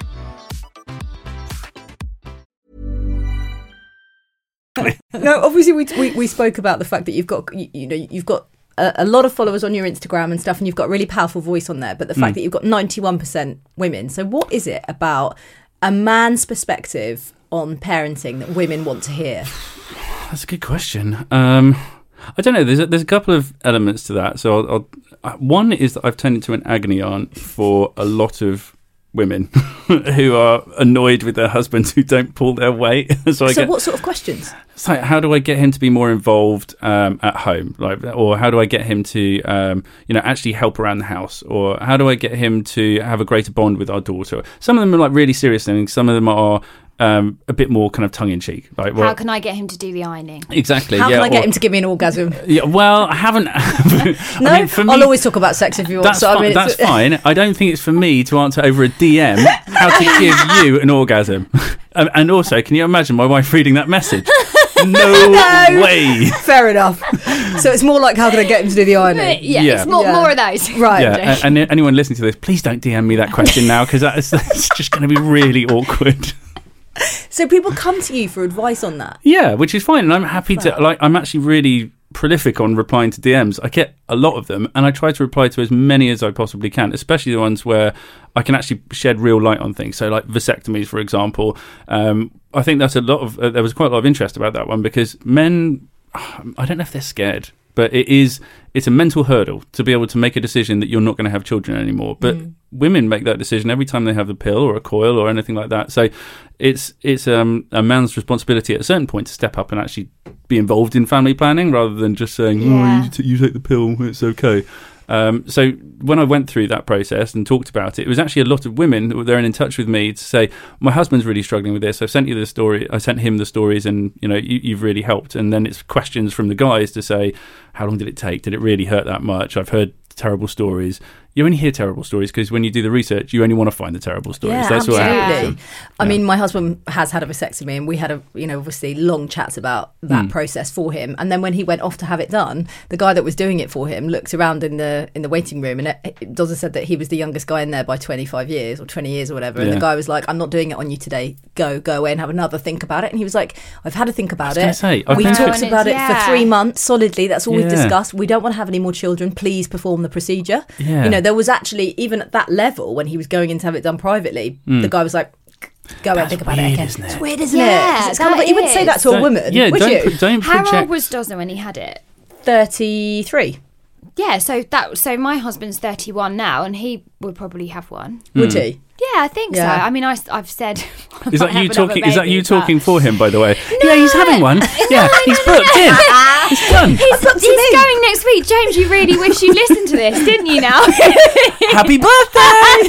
S4: No, obviously we, we we spoke about the fact that you've got you, you know you've got a, a lot of followers on your Instagram and stuff, and you've got a really powerful voice on there. But the fact
S6: Mm.
S4: that you've got ninety-one percent women. So what is it about a man's perspective on parenting that women want to hear?
S6: That's a good question. Um, I don't know. There's a, there's a couple of elements to that. So I'll, I'll, one is that I've turned into an agony aunt for a lot of women who are annoyed with their husbands who don't pull their weight. so I
S4: So
S6: get,
S4: what sort of questions?
S6: it's like, how do I get him to be more involved um, at home, like, or how do I get him to, um, you know, actually help around the house, or how do I get him to have a greater bond with our daughter? Some of them are like really serious things. Some of them are um, a bit more kind of tongue in cheek. Like, well,
S5: How can I get him to do the ironing?
S6: exactly?
S4: How
S6: yeah,
S4: can I get
S6: or-
S4: him to give me an orgasm?
S6: Yeah, well, I haven't.
S4: No,
S6: I mean, for me,
S4: I'll always talk about sex if you want.
S6: That's,
S4: so, I
S6: fi-
S4: mean,
S6: that's
S4: it's-
S6: fine. I don't think it's for me to answer over a D M how to give you an orgasm. Um, and also, can you imagine my wife reading that message? No,
S4: No.
S6: way.
S4: Fair enough. So it's more like, how can I get him to do the ironing?
S5: Yeah,
S6: Yeah.
S5: it's more,
S4: Yeah.
S5: more of those.
S4: Right.
S6: Yeah, and, and anyone listening to this, please don't D M me that question now, because that's, that's just going to be really awkward.
S4: So people come to you for advice on that.
S6: Yeah, which is fine, and I'm happy to. Like, I'm actually really prolific on replying to D Ms. I get a lot of them, and I try to reply to as many as I possibly can, especially the ones where I can actually shed real light on things. So, like vasectomies, for example. Um, I think that's a lot of. Uh, there was quite a lot of interest about that one because men, I don't know if they're scared, but it is. It's a mental hurdle to be able to make a decision that you're not going to have children anymore. But
S4: Mm.
S6: women make that decision every time they have a pill or a coil or anything like that. So it's it's um, a man's responsibility at a certain point to step up and actually be involved in family planning rather than just saying,
S5: Yeah.
S6: oh, you, t- you take the pill, it's okay. Um, so when I went through that process and talked about it, it was actually a lot of women that were there and in touch with me to say, my husband's really struggling with this. I've sent you the story. I sent him the stories and, you know, you, you've really helped. And then it's questions from the guys to say, how long did it take? Did it really hurt that much? I've heard terrible stories. You only hear terrible stories because when you do the research, you only want to find the terrible stories.
S4: Yeah,
S6: That's what
S4: absolutely.
S6: happens.
S4: I
S6: Yeah.
S4: mean, my husband has had a vasectomy, and we had a, you know, obviously long chats about that
S6: Mm.
S4: process for him. And then when he went off to have it done, the guy that was doing it for him looked around in the in the waiting room, and it, it, Dozza said that he was the youngest guy in there by twenty-five years or twenty years or whatever. And
S6: Yeah.
S4: the guy was like, "I'm not doing it on you today. Go, go away and have another think about it." And he was like, "I've had a think about
S6: was
S4: it.
S6: gonna say, I've
S4: We've
S6: been-
S4: talked
S5: No,
S4: about it
S5: and
S4: for
S5: it's-
S4: three
S5: yeah.
S4: months solidly. That's all we've
S6: Yeah.
S4: discussed. We don't want to have any more children. Please perform the procedure."
S6: Yeah.
S4: You know, there was actually, even at that level, when he was going in to have it done privately, the guy was like, go and
S6: That's
S4: think about it
S6: weird,
S4: again.
S6: isn't it?
S4: It's weird, isn't
S5: Yeah,
S4: it? 'Cause it's kind of
S5: that
S4: like, you wouldn't say that
S5: is.
S4: to a
S6: Don't-
S4: woman,
S6: yeah,
S4: would
S6: don't,
S4: you?
S6: pro- don't
S5: How
S6: project.
S5: old was Dozza when he had it?
S4: thirty-three.
S5: yeah, so that so my husband's thirty-one now, and he would probably have one.
S4: Would he?
S5: Yeah, I think
S4: Yeah.
S5: so. I mean, I, I've said. I
S6: Is
S5: might
S6: that you
S5: have another
S6: talking? Is that
S5: baby,
S6: you
S5: but-
S6: talking for him? By the way,
S5: No.
S6: yeah, he's having one. Yeah, he's booked in. He's done.
S5: He's,
S4: It's up to
S5: he's
S4: me.
S5: going next week. James, you really wish you listened to this, didn't you now?
S6: Happy birthday!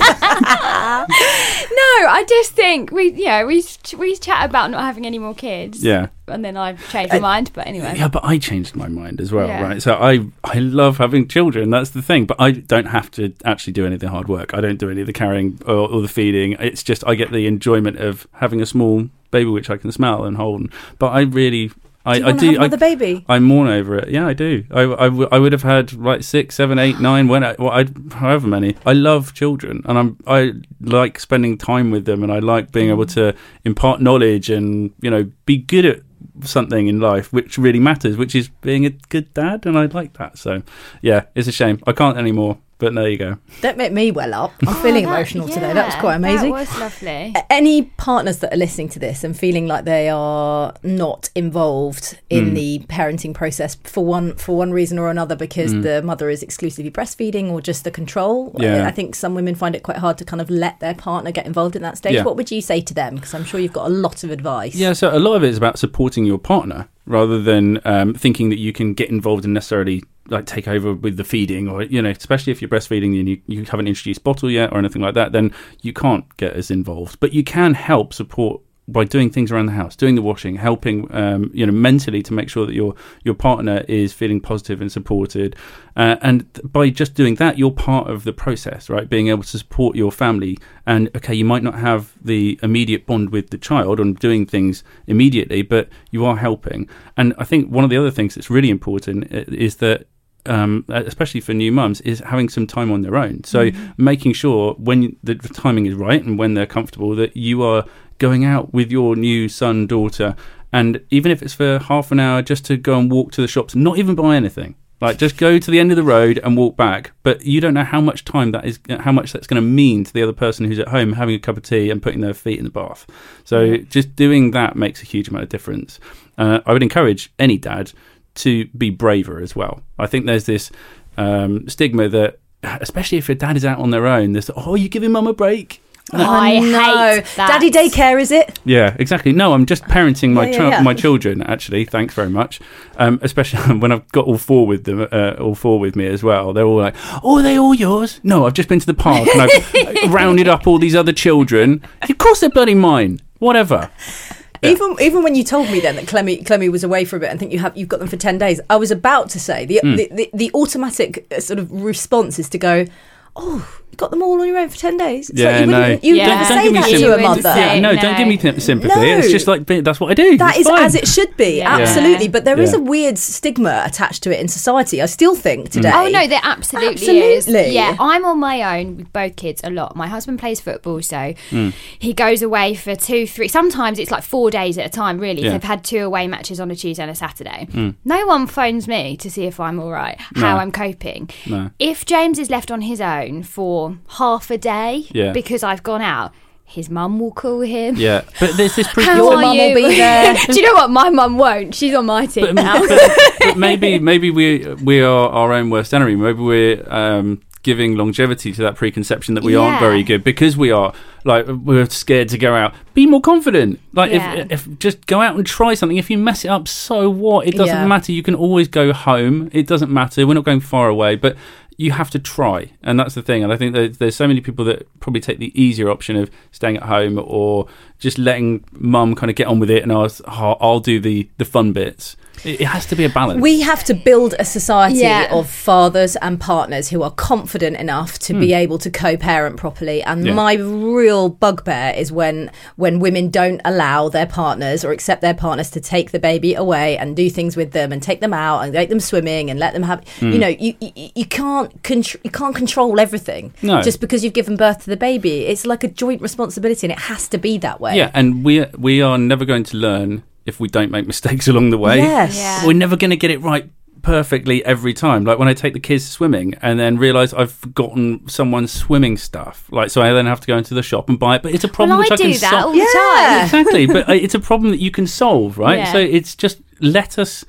S5: No, I just think we, yeah, we we chat about not having any more kids.
S6: Yeah.
S5: And then I've changed my mind, but anyway.
S6: Yeah, but I changed my mind as well,
S5: Yeah.
S6: right? So I I love having children. That's the thing. But I don't have to actually do any of the hard work. I don't do any of the carrying or, or the feeding. It's just I get the enjoyment of having a small baby which I can smell and hold. But I really. I
S4: Do you
S6: I
S4: want to
S6: do.
S4: have another
S6: I,
S4: baby?
S6: I mourn over it. Yeah, I do. I, I, w- I would have had like six, seven, eight, nine, when I, well, I, however many. I love children, and I'm I like spending time with them, and I like being able to impart knowledge and you know be good at something in life which really matters, which is being a good dad, and I like that. So yeah, it's a shame I can't anymore. But there you go.
S4: Don't make me well up. I'm feeling
S5: Oh, that-
S4: emotional today. That was
S5: yeah,
S4: quite amazing.
S5: That was lovely.
S4: Any partners that are listening to this and feeling like they are not involved in
S6: Mm.
S4: the parenting process for one for one reason or another, because
S6: Mm.
S4: the mother is exclusively breastfeeding or just the control.
S6: Yeah.
S4: I think some women find it quite hard to kind of let their partner get involved in that stage.
S6: Yeah.
S4: What would you say to them? Because I'm sure you've got a lot of advice.
S6: Yeah, so a lot of it is about supporting your partner rather than um, thinking that you can get involved and necessarily like take over with the feeding, or you know, especially if you're breastfeeding and you, you haven't introduced bottle yet or anything like that, then you can't get as involved. But you can help support by doing things around the house, doing the washing, helping um, you know mentally to make sure that your your partner is feeling positive and supported, uh, and by just doing that, you're part of the process, right? Being able to support your family, and okay, you might not have the immediate bond with the child on doing things immediately, but you are helping. And I think one of the other things that's really important is that Um, especially for new mums, is having some time on their own. So mm-hmm. making sure when the timing is right and when they're comfortable that you are going out with your new son, daughter, and even if it's for half an hour, just to go and walk to the shops, not even buy anything. Like just go to the end of the road and walk back. But you don't know how much time that is, how much that's going to mean to the other person who's at home having a cup of tea and putting their feet in the bath. So mm-hmm. just doing that makes a huge amount of difference. Uh, I would encourage any dad to be braver as well. I think there's this um, stigma that, especially if your dad is out on their own, there's, oh, you giving mum a break?
S5: Oh, I
S4: no.
S5: hate that.
S4: Daddy daycare, is it?
S6: Yeah, exactly. No, I'm just parenting my
S4: Yeah, yeah,
S6: chi-
S4: yeah.
S6: my children, actually. Thanks very much. Um, especially when I've got all four with them, uh, all four with me as well. They're all like, oh, are they all yours? No, I've just been to the park and I've rounded up all these other children. Of course they're bloody mine. Whatever. Yeah.
S4: Even even when you told me then that Clemmy Clemmy was away for a bit and think you have you've got them for ten days, I was about to say the
S6: Mm.
S4: the, the, the automatic uh, sort of response is to go, oh, you got them all on your own for ten days. It's
S6: Yeah,
S4: like you
S6: no.
S4: wouldn't, you
S5: Yeah.
S4: wouldn't
S5: Don't
S4: say
S6: give me
S4: that to
S6: sympathy.
S4: a mother.
S5: Say
S6: Yeah, no,
S5: no.
S6: don't give me t- sympathy.
S4: No.
S6: It's just like, that's what I do.
S4: That
S6: It's
S4: is
S6: fine.
S4: as it should be,
S5: Yeah.
S4: absolutely. But there is
S6: Yeah.
S4: a weird stigma attached to it in society. I still think today.
S5: Oh no, there absolutely,
S4: Absolutely.
S5: is. Yeah, I'm on my own with both kids a lot. My husband plays football, so
S6: Mm.
S5: he goes away for two, three. Sometimes it's like four days at a time. Really,
S6: Yeah.
S5: they've had two away matches on a Tuesday and a Saturday.
S6: Mm.
S5: No one phones me to see if I'm all right, how
S6: No.
S5: I'm coping.
S6: No.
S5: If James is left on his own for half a day
S6: Yeah.
S5: because I've gone out, his mum will call him.
S6: Yeah, but there's this pre-
S5: How
S4: Your
S5: are
S4: mum will
S5: you?
S4: be there.
S5: Do you know what? My mum won't. She's on my team
S6: but,
S5: now.
S6: but, but maybe maybe we we are our own worst enemy. Maybe we're um, giving longevity to that preconception that we aren't
S5: Yeah.
S6: very good because we are like we're scared to go out. Be more confident. Like
S5: Yeah.
S6: if if just go out and try something. If you mess it up, so what? It doesn't
S4: Yeah.
S6: matter. You can always go home. It doesn't matter. We're not going far away, but you have to try, and that's the thing. And I think that there's so many people that probably take the easier option of staying at home or just letting mum kind of get on with it, and I'll oh, I'll do the the fun bits. It, it has to be a balance.
S4: We have to build a society
S5: Yeah.
S4: of fathers and partners who are confident enough to be able to co-parent properly. And
S6: Hmm. Yeah.
S4: my real bugbear is when when women don't allow their partners or accept their partners to take the baby away and do things with them and take them out and take them swimming and let them have.
S6: Hmm.
S4: You know, you you, you can't contr- you can't control everything
S6: No.
S4: just because you've given birth to the baby. It's like a joint responsibility, and it has to be that way.
S6: Yeah, and we we are never going to learn if we don't make mistakes along the way.
S4: Yes.
S5: Yeah.
S6: We're never going to get it right perfectly every time. Like when I take the kids swimming and then realise I've forgotten someone's swimming stuff. Like so I then have to go into the shop and buy it. But it's a problem
S5: Well,
S6: which
S5: I
S6: I can
S5: do that
S6: solve.
S5: all the
S4: Yeah.
S5: time.
S6: Exactly, but uh, it's a problem that you can solve, right?
S5: Yeah.
S6: So it's just let us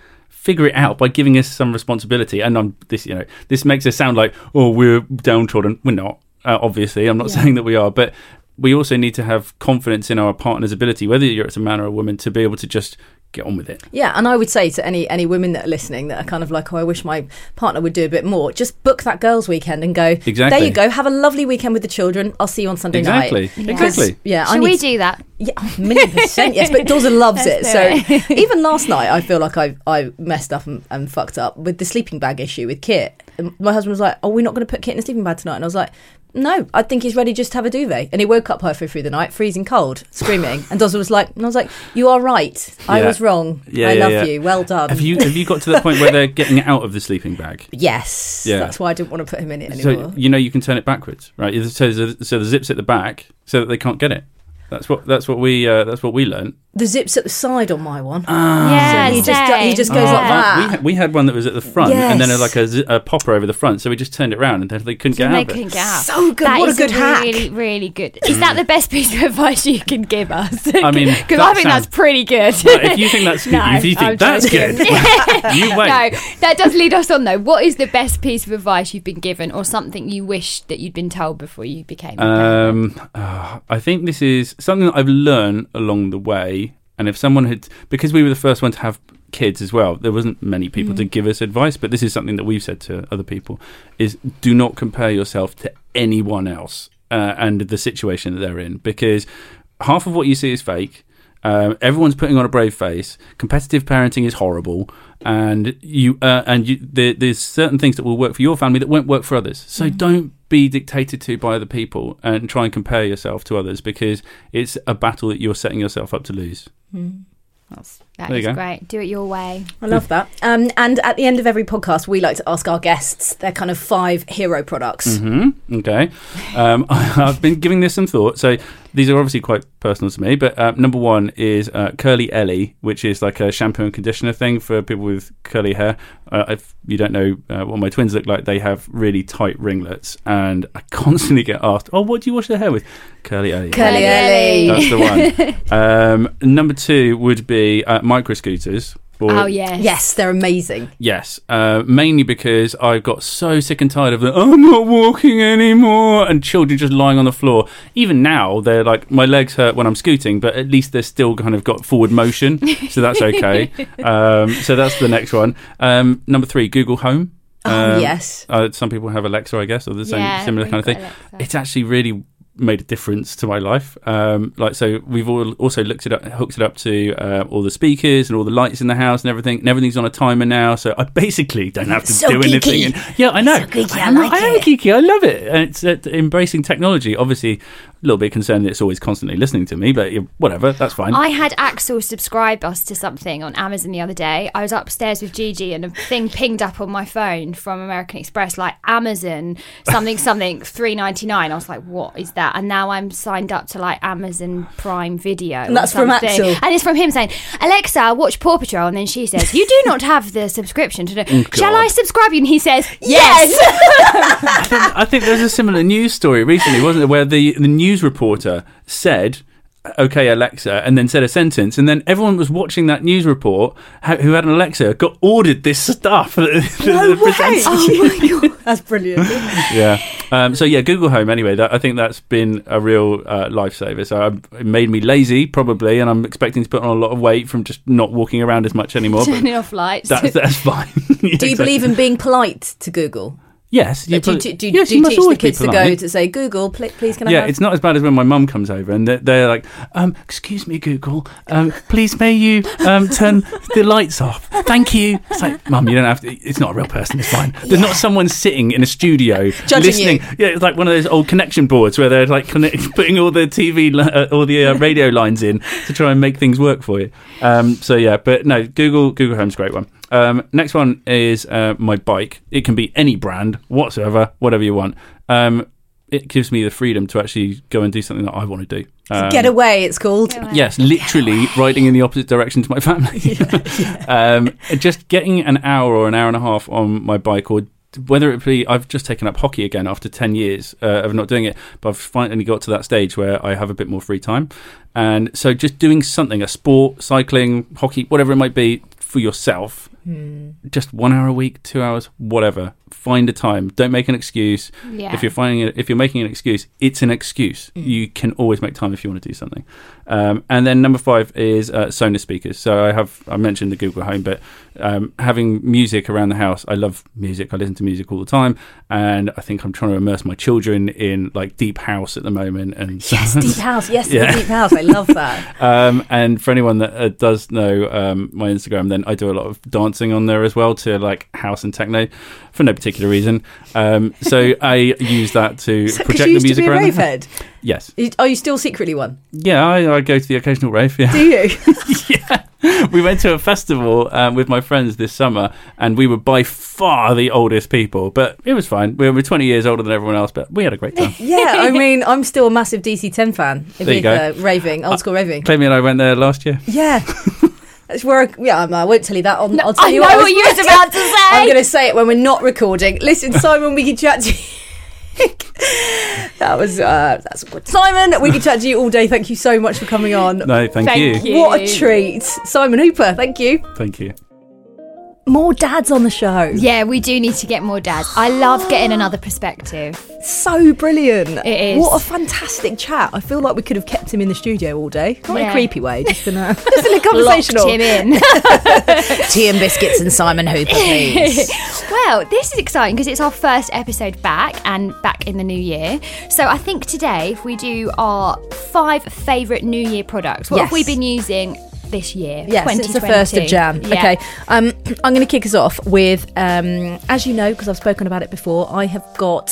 S6: figure it out by giving us some responsibility. And I'm this, you know, this makes us sound like, oh, we're downtrodden. We're not. Uh, obviously, I'm not yeah. saying that we are, but we also need to have confidence in our partner's ability, whether you're it's a man or a woman, to be able to just get on with it.
S4: Yeah, and I would say to any any women that are listening that are kind of like, oh, I wish my partner would do a bit more, just book that girls' weekend and go,
S6: exactly.
S4: There you go, have a lovely weekend with the children. I'll see you on Sunday
S6: exactly.
S4: night.
S6: Yeah. Exactly.
S4: Yeah,
S5: Should
S4: I need
S5: we
S4: to,
S5: do that?
S4: Yeah, a million percent, yes. But Dawson loves it. So it. Even last night, I feel like I I messed up and, and fucked up with the sleeping bag issue with Kit. And my husband was like, oh, we're not going to put Kit in a sleeping bag tonight. And I was like, no, I think he's ready just to have a duvet. And he woke up halfway through the night, freezing cold, screaming. And Dawson was like, and I was like, you are right. I
S6: yeah.
S4: was wrong.
S6: Yeah,
S4: I
S6: yeah,
S4: love
S6: yeah.
S4: you. Well done.
S6: Have you have you got to the point where they're getting out of the sleeping bag?
S4: Yes.
S6: Yeah.
S4: That's why I didn't want to put him in it anymore.
S6: So, you know, you can turn it backwards, right? So, so the zip's at the back so that they can't get it. That's what that's what we uh, that's what we learned.
S4: The zip's at the side on my one.
S6: Ah.
S5: Yeah,
S4: so he just
S5: same.
S4: he just goes
S6: Oh,
S4: like that.
S6: We had, we had one that was at the front,
S4: Yes.
S6: and then a, like a, zi- a popper over the front. So we just turned it around, and then they couldn't get
S5: they
S6: out of
S5: couldn't
S6: it.
S5: get out.
S4: So good.
S5: That
S4: What a
S5: is
S4: good hack.
S5: Really, really good. Is that the best piece of advice you can give us?
S6: I mean,
S5: because
S6: that
S5: I think
S6: sounds-
S5: that's pretty good.
S6: Well, if you think that's good,
S5: No,
S6: if you think
S5: I'm
S6: that's
S5: joking.
S6: good, you wait.
S5: No, that does lead us on though. What is the best piece of advice you've been given, or something you wish that you'd been told before you became a parent?
S6: Um, uh, I think this is something that I've learned along the way. And if someone had, because we were the first one to have kids as well, there wasn't many people mm. to give us advice, but this is something that we've said to other people, is do not compare yourself to anyone else uh, and the situation that they're in, because half of what you see is fake. Um, everyone's putting on a brave face. Competitive parenting is horrible, and you uh, and you, there, there's certain things that will work for your family that won't work for others. So mm. don't be dictated to by other people and try and compare yourself to others, because it's a battle that you're setting yourself up to lose.
S4: Mm.
S5: That's, that
S6: There you
S5: is
S6: go.
S5: great. Do it your way.
S4: I love that. Um, and at the end of every podcast, we like to ask our guests their kind of five hero products.
S6: Mm-hmm. Okay. Um, I've been giving this some thought. So these are obviously quite personal to me, but uh, number one is uh, Curly Ellie, which is like a shampoo and conditioner thing for people with curly hair. Uh, if you don't know uh, what my twins look like, they have really tight ringlets, and I constantly get asked, oh, what do you wash their hair with? Curly Ellie.
S4: Curly Ellie.
S6: That's the one. um, number two would be uh, micro scooters. Or,
S5: Oh yes,
S4: Yes, they're amazing.
S6: Yes, uh, mainly because I got so sick and tired of the I'm not walking anymore and children just lying on the floor. Even now, they're like, my legs hurt when I'm scooting, but at least they're still kind of got forward motion, so that's okay. um, so that's the next one. Um, number three, Google Home.
S4: Oh,
S6: Um,
S4: yes.
S6: Uh, some people have Alexa, I guess, or the same
S5: Yeah,
S6: similar
S5: we've
S6: kind of thing.
S5: got Alexa.
S6: It's actually really made a difference to my life. Um, like, so we've all also looked it up, hooked it up to uh, all the speakers and all the lights in the house and everything. And everything's on a timer now, so I basically don't have to
S4: So
S6: do
S4: geeky.
S6: anything. And, yeah, I know.
S4: So geeky, I
S6: am,
S4: like
S6: I am
S4: it.
S6: geeky. I love it. And it's uh, embracing technology. Obviously, a little bit concerned that it's always constantly listening to me, but yeah, whatever, that's fine.
S5: I had Axel subscribe us to something on Amazon the other day. I was upstairs with Gigi and a thing pinged up on my phone from American Express, like Amazon something something three ninety-nine. I was like, what is that? And now I'm signed up to like Amazon Prime Video.
S4: And that's from Axel.
S5: And it's from him saying, Alexa, watch Paw Patrol. And then she says, you do not have the subscription to do.
S6: Oh,
S5: Shall
S6: God.
S5: I subscribe you? And he says, yes.
S6: I think, I think there's a similar news story recently, wasn't there, where the, the news reporter said, okay, Alexa, and then said a sentence, and then everyone was watching that news report ha- who had an Alexa got ordered this stuff.
S4: No way. Oh my God. That's brilliant.
S6: Yeah. Um, so yeah, Google Home. Anyway, that, I think that's been a real uh, lifesaver. So I, it made me lazy, probably, and I'm expecting to put on a lot of weight from just not walking around as much anymore. but
S5: Turning off lights.
S6: That's that's fine.
S4: Do you believe in being polite to Google?
S6: Yes.
S4: Do you,
S6: put-
S4: do, do,
S6: yes,
S4: do
S6: you
S4: you
S6: must
S4: teach the
S6: always be
S4: kids to go
S6: polite.
S4: to say, Google, pl- please can I
S6: Yeah,
S4: have...
S6: it's not as bad as when my mum comes over and they're, they're like, um, excuse me, Google, um, please may you um, turn the lights off? Thank you. It's like, Mum, you don't have to. It's not a real person. It's fine. There's not someone sitting in a studio
S4: Judging
S6: listening.
S4: you.
S6: Yeah, it's like one of those old connection boards where they're like connect, putting all the T V, li- uh, all the uh, radio lines in to try and make things work for you. Um, so yeah, but no, Google Google Home's a great one. Um, next one is uh, my bike. It can be any brand whatsoever, whatever you want. Um, it gives me the freedom to actually go and do something that I want to do. Um,
S4: Get away, it's called.
S6: Yes, literally riding in the opposite direction to my family. um, just getting an hour or an hour and a half on my bike, or whether it be, I've just taken up hockey again after ten years uh, of not doing it, but I've finally got to that stage where I have a bit more free time. And so just doing something, a sport, cycling, hockey, whatever it might be, for yourself, mm. just one hour a week, two hours, whatever. Find a time. Don't make an excuse.
S5: Yeah.
S6: If you're finding it, if you're making an excuse, it's an excuse. Mm. You can always make time if you want to do something. Um, and then number five is uh, Sonos speakers. So I have I mentioned the Google Home, but um, having music around the house. I love music. I listen to music all the time, and I think I'm trying to immerse my children in like deep house at the moment. And
S4: yes, deep house. Yes,
S6: yeah.
S4: deep house. I love that.
S6: um, and for anyone that uh, does know um, my Instagram, then I do a lot of dancing on there as well to like house and techno for no particular reason. Um, so I use that to
S4: so,
S6: project
S4: you
S6: the music
S4: used to be a
S6: around.
S4: rave head?
S6: Yes.
S4: Are you still secretly one?
S6: Yeah, I, I go to the occasional rave. Yeah.
S4: Do you?
S6: Yeah. We went to a festival um, with my friends this summer, and we were by far the oldest people, but it was fine. We were twenty years older than everyone else, but we had a great time.
S4: Yeah, I mean, I'm still a massive D C ten fan.
S6: There you go.
S4: Uh, raving, old school uh, raving.
S6: Clemmy and I went there last year.
S4: Yeah. That's where I, yeah, I won't tell you that. On,
S5: no,
S4: I'll tell
S5: I
S4: you
S5: know
S4: what, I
S5: what you were about to say.
S4: I'm going to say it when we're not recording. Listen, Simon, we can chat to you. that was uh, that's good. Simon, we can chat to you all day. Thank you so much for coming on.
S6: No, thank,
S5: thank
S6: you.
S5: you.
S4: What a treat. Simon Hooper, thank you.
S6: Thank you.
S4: More dads on the show.
S5: Yeah, we do need to get more dads. I love getting another perspective.
S4: So brilliant.
S5: It is.
S4: What a fantastic chat. I feel like we could have kept him in the studio all day. Not in
S5: Yeah.
S4: a creepy way, just in a, just in a conversational.
S5: Locked him in.
S4: Tea and biscuits and Simon Hooper, please.
S5: Well, this is exciting because it's our first episode back and back in the new year. So I think today, if we do our five favourite New Year products, what
S4: Yes.
S5: have we been using this year?
S4: Yes, it's the first of Jan.
S5: Yeah.
S4: Okay, um, I'm going to kick us off with, um, as you know, because I've spoken about it before, I have got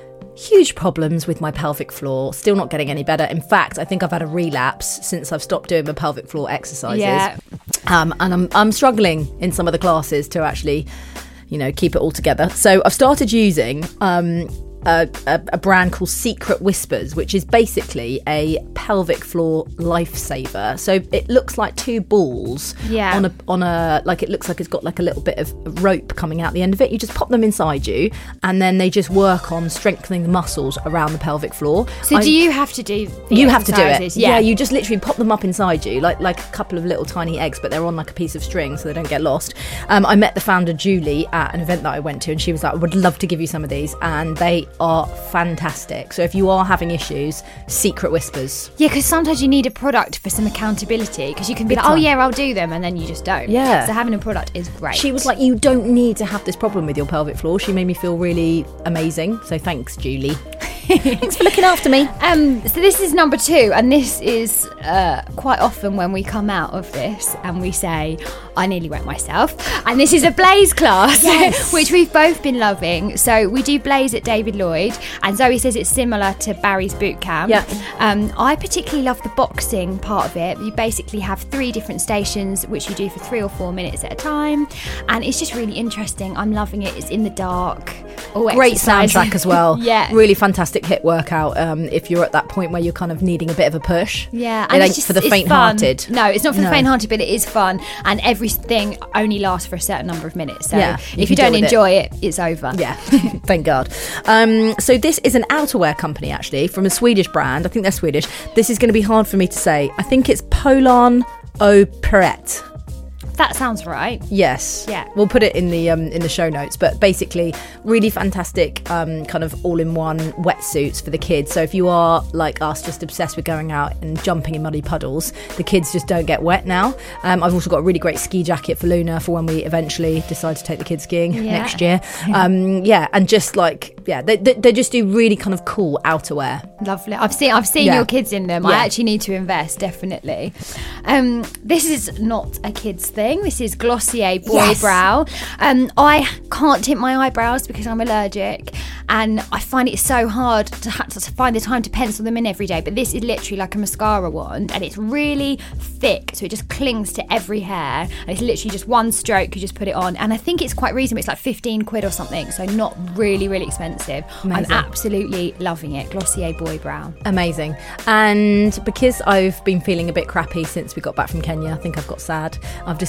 S4: huge problems with my pelvic floor, still not getting any better. In fact, I think I've had a relapse since I've stopped doing my pelvic floor exercises.
S5: Yeah.
S4: Um, and I'm, I'm struggling in some of the classes to actually, you know, keep it all together. So I've started using um, a, a, a brand called Secret Whispers, which is basically a pelvic floor lifesaver. So it looks like two balls
S5: Yeah.
S4: on a on a like it looks like it's got like a little bit of rope coming out the end of it. You just pop them inside you, and then they just work on strengthening the muscles around the pelvic floor.
S5: So
S4: I-
S5: do you have to do the
S4: you have to do it.
S5: exercises?
S4: Yeah. you just literally pop them up inside you, like like a couple of little tiny eggs, but they're on like a piece of string so they don't get lost. Um, I met the founder Julie at an event that I went to, and she was like, "I would love to give you some of these," and they are fantastic. So if you are having issues, Secret Whispers.
S5: Yeah, because sometimes you need a product for some accountability, because you can be
S4: Big
S5: like, oh
S4: time.
S5: yeah, I'll do them, and then you just don't.
S4: Yeah.
S5: So having a product is great.
S4: She was like, "You don't need to have this problem with your pelvic floor." She made me feel really amazing. So thanks, Julie. Thanks for looking after me.
S5: Um, so this is number two, and this is uh, quite often when we come out of this and we say, I nearly wet myself. And this is a Blaze class,
S4: Yes.
S5: which we've both been loving. So we do Blaze at David Lloyd, and Zoe says it's similar to Barry's boot camp.
S4: Yeah.
S5: Um, I particularly love the boxing part of it. You basically have three different stations, which you do for three or four minutes at a time, and it's just really interesting. I'm loving it. It's in the dark. All
S4: Great
S5: exercise.
S4: soundtrack as well.
S5: Yeah.
S4: Really fantastic hit workout um, if you're at that point where you're kind of needing a bit of a push.
S5: Yeah,
S4: It
S5: and
S4: ain't
S5: it's just,
S4: for the
S5: it's
S4: faint-hearted.
S5: fun. No, it's not for
S4: No.
S5: the faint-hearted, but it is fun, and everything only lasts for a certain number of minutes. So
S4: Yeah, you
S5: if you
S4: can
S5: don't
S4: deal with
S5: enjoy it. it's over.
S4: Yeah, thank God. Um, so this is an outerwear company, actually, from a Swedish brand. I think they're Swedish. This is going to be hard for me to say. I think it's Polarn O Perrette.
S5: That sounds right.
S4: Yes.
S5: Yeah.
S4: We'll put it in the um, in the show notes. But basically, really fantastic um, kind of all-in-one wetsuits for the kids. So if you are like us, just obsessed with going out and jumping in muddy puddles, the kids just don't get wet now. Um, I've also got a really great ski jacket for Luna for when we eventually decide to take the kids skiing
S5: Yeah.
S4: next year. Um, yeah, and just like yeah, they, they they just do really kind of cool outerwear.
S5: Lovely. I've seen I've seen
S4: Yeah.
S5: your kids in them.
S4: Yeah.
S5: I actually need to invest, definitely. Um, this is not a kids thing. This is Glossier Boy
S4: Yes.
S5: Brow. Um, I can't tint my eyebrows because I'm allergic, and I find it so hard to, ha- to find the time to pencil them in every day. But this is literally like a mascara wand, and it's really thick, so it just clings to every hair. And it's literally just one stroke. You just put it on, and I think it's quite reasonable. It's like fifteen quid or something, so not really, really expensive.
S4: Amazing.
S5: I'm absolutely loving it. Glossier Boy Brow.
S4: Amazing. And because I've been feeling a bit crappy since we got back from Kenya, I think I've got sad, I've decided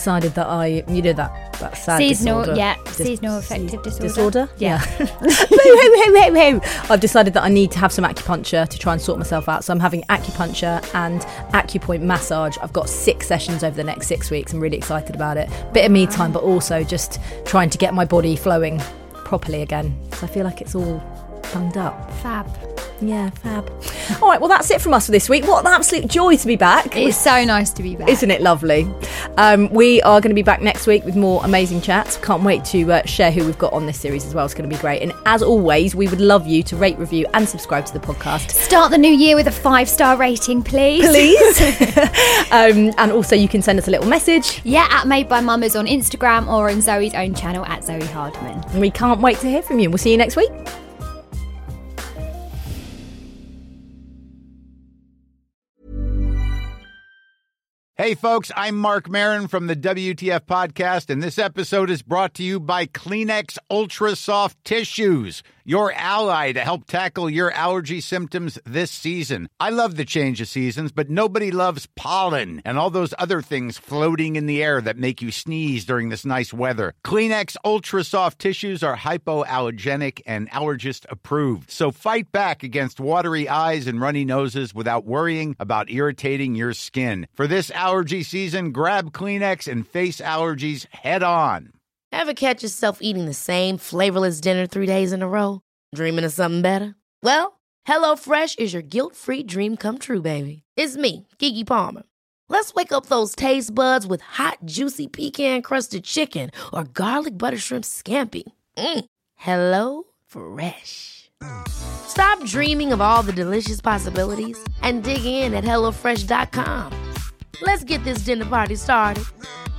S4: decided that I, you know, that, that sad
S5: Seasonal,
S4: disorder.
S5: yeah.
S4: Dis-
S5: Seasonal affective disorder.
S4: Disorder?
S5: Yeah.
S4: Boo, hoo, hoo, hoo, hoo. I've decided that I need to have some acupuncture to try and sort myself out. So I'm having acupuncture and acupoint massage. I've got six sessions over the next six weeks. I'm really excited about it. Bit of me time, but also just trying to get my body flowing properly again. So I feel like it's all bunged up.
S5: Fab.
S4: Yeah, fab. All right, well, that's it from us for this week. What an absolute joy to be back.
S5: It's so nice to be back.
S4: Isn't it lovely? Um, we are going to be back next week with more amazing chats. Can't wait to uh, share who we've got on this series as well. It's going to be great. And as always, we would love you to rate, review and subscribe to the podcast.
S5: Start the new year with a five-star rating, please.
S4: Please. um, and also you can send us a little message.
S5: Yeah, at Made by Mamas on Instagram or on Zoe's own channel at Zoe Hardman.
S4: And we can't wait to hear from you. We'll see you next week.
S8: Hey, folks, I'm Mark Maron from the W T F Podcast, and this episode is brought to you by Kleenex Ultra Soft Tissues, your ally to help tackle your allergy symptoms this season. I love the change of seasons, but nobody loves pollen and all those other things floating in the air that make you sneeze during this nice weather. Kleenex Ultra Soft Tissues are hypoallergenic and allergist approved, so fight back against watery eyes and runny noses without worrying about irritating your skin. For this allergy season, grab Kleenex and face allergies head on.
S3: Ever catch yourself eating the same flavorless dinner three days in a row? Dreaming of something better? Well, HelloFresh is your guilt-free dream come true, baby. It's me, Keke Palmer. Let's wake up those taste buds with hot, juicy pecan-crusted chicken or garlic butter shrimp scampi. Mm. Hello Fresh. Stop dreaming of all the delicious possibilities and dig in at hello fresh dot com. Let's get this dinner party started.